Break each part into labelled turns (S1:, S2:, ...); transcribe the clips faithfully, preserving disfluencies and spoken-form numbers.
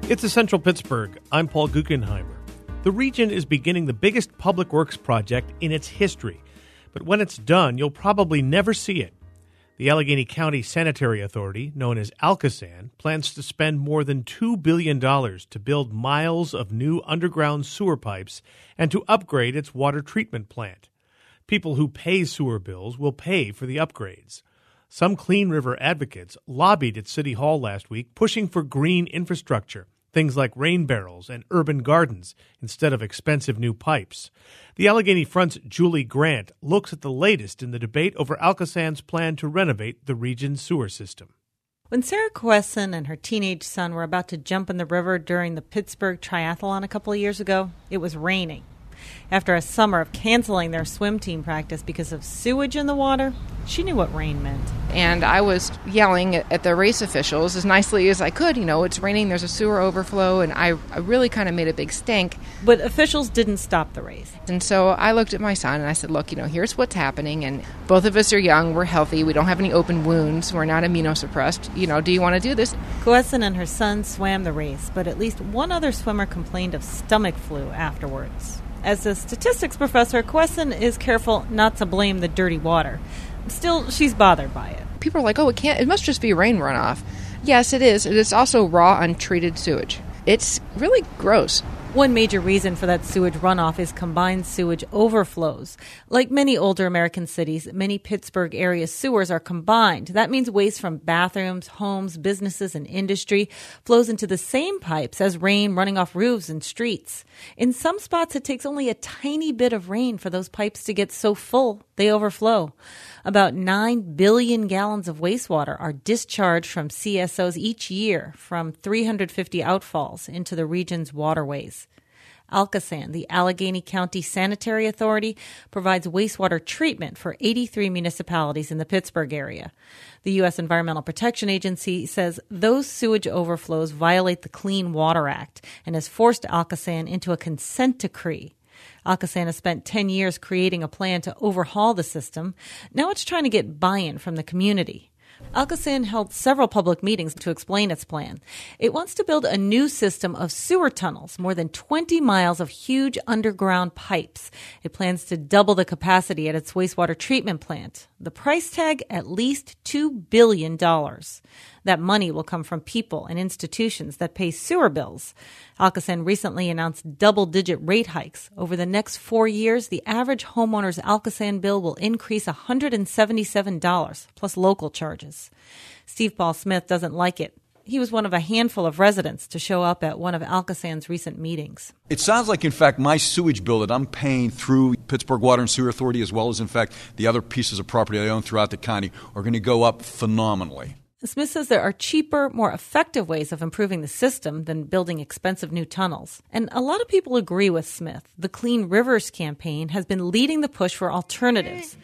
S1: It's Essential Pittsburgh. I'm Paul Guggenheimer. The region is beginning the biggest public works project in its history. But when it's done, you'll probably never see it. The Allegheny County Sanitary Authority, known as Alcosan, plans to spend more than two billion dollars to build miles of new underground sewer pipes and to upgrade its water treatment plant. People who pay sewer bills will pay for the upgrades. Some Clean River advocates lobbied at City Hall last week, pushing for green infrastructure, things like rain barrels and urban gardens instead of expensive new pipes. The Allegheny Front's Julie Grant looks at the latest in the debate over Alcosan's plan to renovate the region's sewer system.
S2: When Sarah Coesson and her teenage son were about to jump in the river during the Pittsburgh Triathlon a couple of years ago, it was raining. After a summer of canceling their swim team practice because of sewage in the water, she knew what rain meant.
S3: And I was yelling at the race officials as nicely as I could. You know, it's raining, there's a sewer overflow, and I, I really kind of made a big stink.
S2: But officials didn't stop the race.
S3: And so I looked at my son and I said, look, you know, here's what's happening. And both of us are young, we're healthy, we don't have any open wounds, we're not immunosuppressed. You know, do you want to do this?
S2: Coesson and her son swam the race, but at least one other swimmer complained of stomach flu afterwards. As a statistics professor, Coesson is careful not to blame the dirty water. Still, she's bothered by it.
S3: People are like, oh, it can't, it must just be rain runoff. Yes, it is. It is also raw, untreated sewage. It's really gross.
S2: One major reason for that sewage runoff is combined sewage overflows. Like many older American cities, many Pittsburgh area sewers are combined. That means waste from bathrooms, homes, businesses, and industry flows into the same pipes as rain running off roofs and streets. In some spots, it takes only a tiny bit of rain for those pipes to get so full they overflow. About nine billion gallons of wastewater are discharged from C S Os each year from three hundred fifty outfalls into the region's waterways. Alcosan, the Allegheny County Sanitary Authority, provides wastewater treatment for eighty-three municipalities in the Pittsburgh area. The U S Environmental Protection Agency says those sewage overflows violate the Clean Water Act and has forced Alcosan into a consent decree. Alcosan has spent ten years creating a plan to overhaul the system. Now it's trying to get buy-in from the community. Alcosan held several public meetings to explain its plan. It wants to build a new system of sewer tunnels, more than twenty miles of huge underground pipes. It plans to double the capacity at its wastewater treatment plant. The price tag, at least two billion dollars. That money will come from people and institutions that pay sewer bills. Alcosan recently announced double-digit rate hikes. Over the next four years, the average homeowner's Alcosan bill will increase one hundred seventy-seven dollars, plus local charges. Steve Paul Smith doesn't like it. He was one of a handful of residents to show up at one of Alcosan's recent meetings.
S4: It sounds like, in fact, my sewage bill that I'm paying through Pittsburgh Water and Sewer Authority, as well as, in fact, the other pieces of property I own throughout the county, are going to go up phenomenally.
S2: Smith says there are cheaper, more effective ways of improving the system than building expensive new tunnels. And a lot of people agree with Smith. The Clean Rivers campaign has been leading the push for alternatives.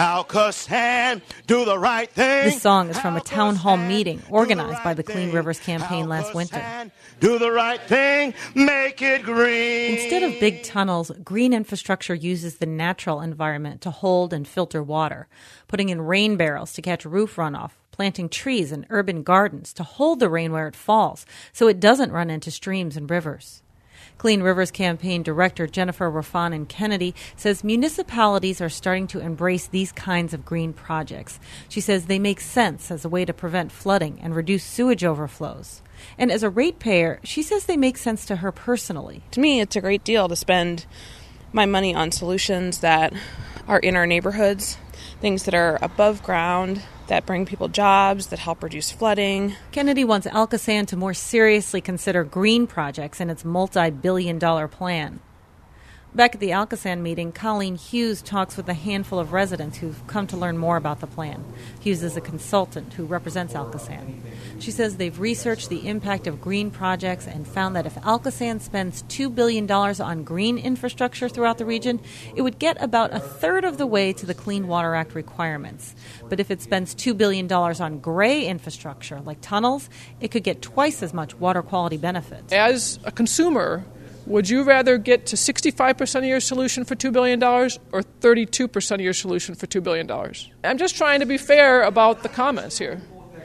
S5: Alcosan, do the right thing.
S2: This song is from a town hall meeting organized by the Clean Rivers campaign last winter.
S5: Do the right thing, make it green.
S2: Instead of big tunnels, green infrastructure uses the natural environment to hold and filter water, putting in rain barrels to catch roof runoff, planting trees and urban gardens to hold the rain where it falls so it doesn't run into streams and rivers. Clean Rivers campaign director Jennifer Rafanen Kennedy says municipalities are starting to embrace these kinds of green projects. She says they make sense as a way to prevent flooding and reduce sewage overflows. And as a ratepayer, she says they make sense to her personally.
S6: To me, it's a great deal to spend my money on solutions that are in our neighborhoods, things that are above ground, that bring people jobs, that help reduce flooding.
S2: Kennedy wants Alcosan to more seriously consider green projects in its multi-billion dollar plan. Back at the Alcosan meeting, Colleen Hughes talks with a handful of residents who've come to learn more about the plan. Hughes is a consultant who represents Alcosan. She says they've researched the impact of green projects and found that if Alcosan spends two billion dollars on green infrastructure throughout the region, it would get about a third of the way to the Clean Water Act requirements. But if it spends two billion dollars on gray infrastructure, like tunnels, it could get twice as much water quality benefit.
S7: As a consumer, would you rather get to sixty-five percent of your solution for two billion dollars or thirty-two percent of your solution for two billion dollars? I'm just trying to be fair about the comments here.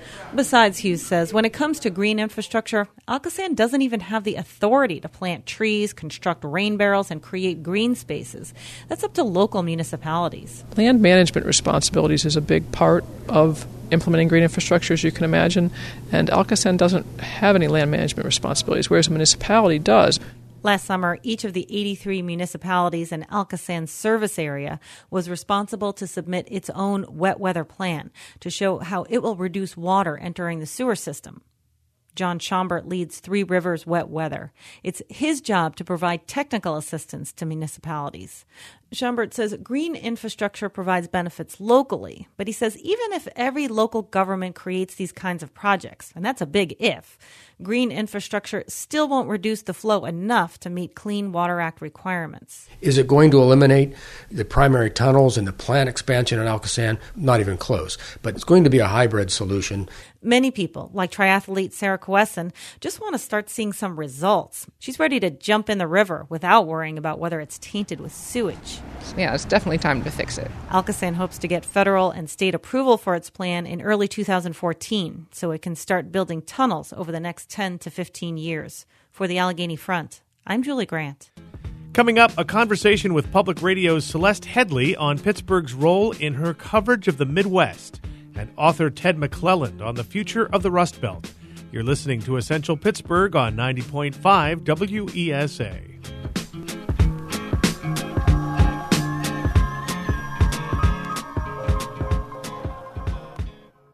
S2: Besides, Hughes says, when it comes to green infrastructure, Alcosan doesn't even have the authority to plant trees, construct rain barrels, and create green spaces. That's up to local municipalities.
S7: Land management responsibilities is a big part of implementing green infrastructure, as you can imagine, and Alcosan doesn't have any land management responsibilities, whereas a municipality does.
S2: Last summer, each of the eighty-three municipalities in Alcosan's service area was responsible to submit its own wet weather plan to show how it will reduce water entering the sewer system. John Schaumbert leads Three Rivers Wet Weather. It's his job to provide technical assistance to municipalities. Schaumbert says green infrastructure provides benefits locally, but he says even if every local government creates these kinds of projects, and that's a big if, green infrastructure still won't reduce the flow enough to meet Clean Water Act requirements.
S8: Is it going to eliminate the primary tunnels and the plant expansion in Alcosan? Not even close. But it's going to be a hybrid solution.
S2: Many people, like triathlete Sarah Coessen, just want to start seeing some results. She's ready to jump in the river without worrying about whether it's tainted with sewage.
S3: Yeah, it's definitely time to fix it.
S2: Alcosan hopes to get federal and state approval for its plan in early two thousand fourteen, so it can start building tunnels over the next ten to fifteen years. For the Allegheny Front, I'm Julie Grant.
S1: Coming up, a conversation with Public Radio's Celeste Headley on Pittsburgh's role in her coverage of the Midwest, and author Ted McClelland on the future of the Rust Belt. You're listening to Essential Pittsburgh on ninety point five W E S A.